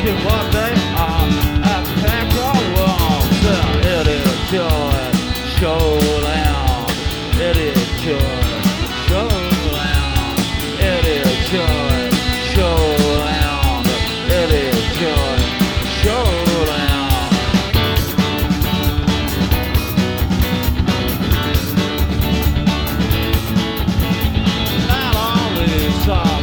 asking what they are. I pack our walls and idiot joy. Showdown, idiot joy. Showdown, idiot joy. Showdown, idiot joy. Showdown. Not only top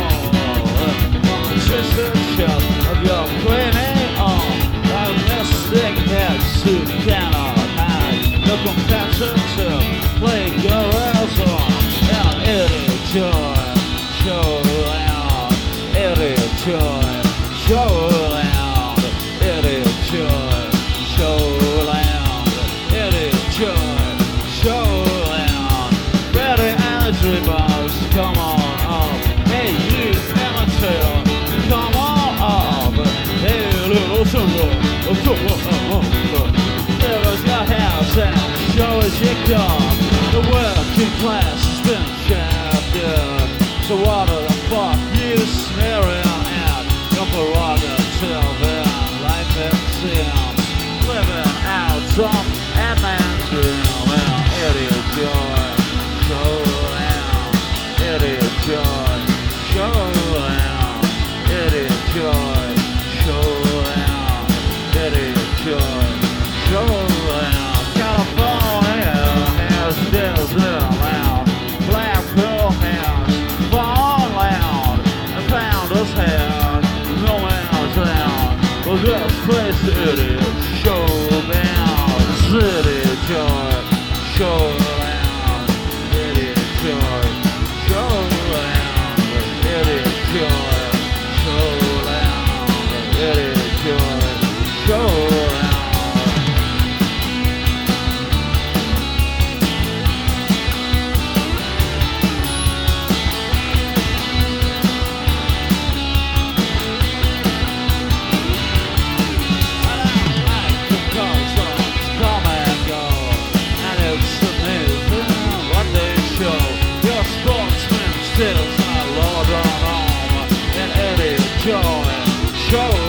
of your cleaning on a mystic heads who cannot hide the compassion to play girls on an idiot joy. Showdown, idiot joy. Showdown, idiot joy. Showdown, idiot joy. Showdown. Ready energy bars, come on up. Hey, you amateur. Come on up, hey little sugar, give us your house and show us your car. The working class has been shafted, so what the fuck you sneering at? Your prerogative in life it seems, living out some adman's dream. Well, idiot joy, showdown, idiot joy, showdown. Idiot joy, showdown, idiot joy, showdown. California has desert loud, black pearl has fallen loud, and found us here, no man's down. But this place, idiot, showdown, idiot joy, showdown, idiot joy, showdown, idiot joy. Still my Lord on home, and idiot joy, show